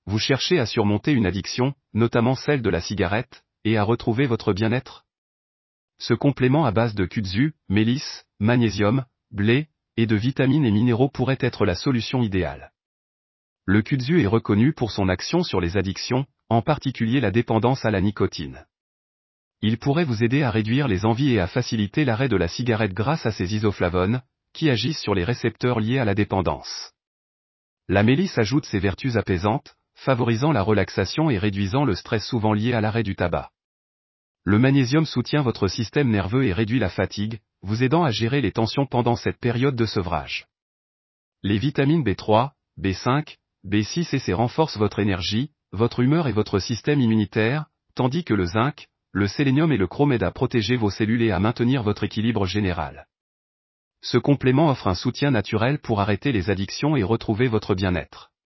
Vous cherchez à surmonter une addiction, notamment celle de la cigarette, et à retrouver votre bien-être? Ce complément à base de kudzu, mélisse, magnésium, blé, et de vitamines et minéraux pourrait être la solution idéale. Le kudzu est reconnu pour son action sur les addictions, en particulier la dépendance à la nicotine. Il pourrait vous aider à réduire les envies et à faciliter l'arrêt de la cigarette grâce à ses isoflavones, qui agissent sur les récepteurs liés à la dépendance. La mélisse ajoute ses vertus apaisantes, favorisant la relaxation et réduisant le stress souvent lié à l'arrêt du tabac. Le magnésium soutient votre système nerveux et réduit la fatigue, vous aidant à gérer les tensions pendant cette période de sevrage. Les vitamines B3, B5, B6 et C renforcent votre énergie, votre humeur et votre système immunitaire, tandis que le zinc, le sélénium et le chrome aident à protéger vos cellules et à maintenir votre équilibre général. Ce complément offre un soutien naturel pour arrêter les addictions et retrouver votre bien-être.